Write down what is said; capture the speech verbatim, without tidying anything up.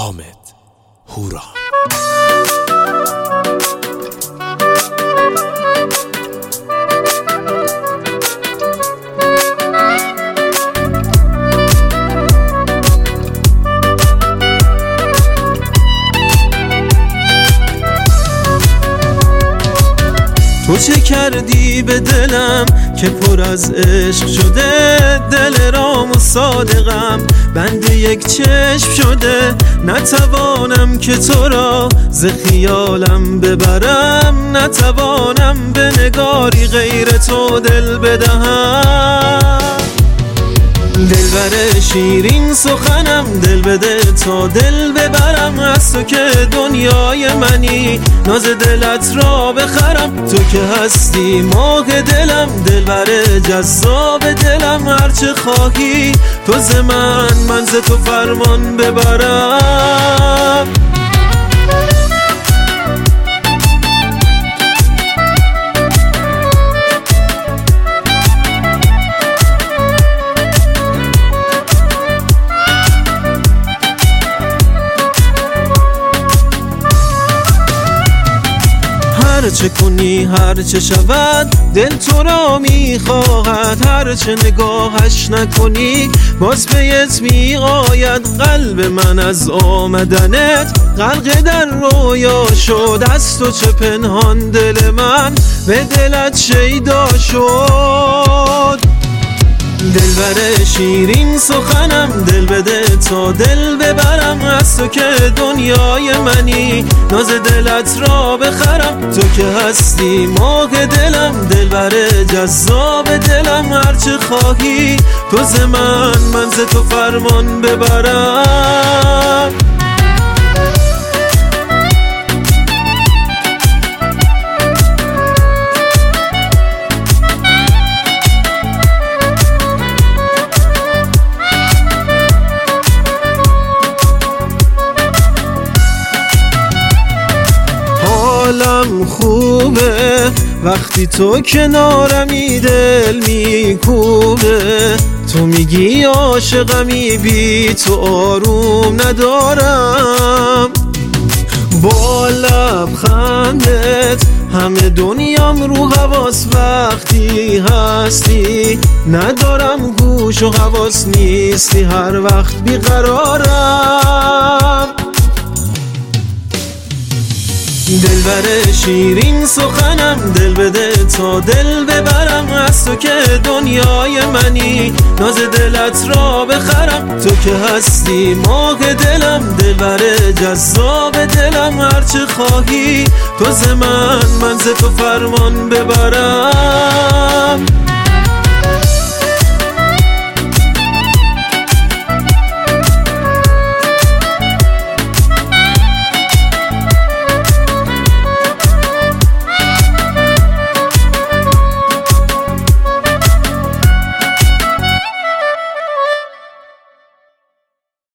حامد هورا. تو چه کردی به دلم که پر از عشق شده؟ دل رام و صادقم بند یک چشم شده. نتوانم که تو را ز خیالم ببرم، نتوانم به نگاری غیر تو دل بدهم. دلبر شیرین سخنم دل بده تا دل ببرم، از تو که دنیای منی ناز دلت را بخرم. تو که هستی ماه دلم، دلبر جذاب دلم، هرچه خواهی تو ز من، من ز تو فرمان ببرم. هرچه کنی هرچه شود دل تو را میخواهد، هرچه نگاهش نکنی باز پیت میآید. قلب من از آمدنت غرق در رویا شد، از تو چه پنهان دل من به دلت شیدا شد. دلبر شیرین سخنم دل بده تا دل ببرم، از تو که دنیای منی ناز دلت را بخرم. تو که هستی ماه دلم، دلبر جذاب دلم، هرچه خواهی تو ز من، من ز تو فرمان ببرم. حالم خوبه وقتی تو کنارمی، دل میکوبه تو میگی عاشقمی، بی تو آروم ندارم. با لبخندت همه دنیام رو حواس، وقتی هستی ندارم گوش و حواس، نیستی هر وقت بیقرارم. دلبر شیرین سخنم دل بده تا دل ببرم، از تو که دنیای منی ناز دلت را بخرم. تو که هستی ماه دلم، دلبر جذاب دلم، هرچه خواهی تو ز من، من ز تو فرمان ببرم.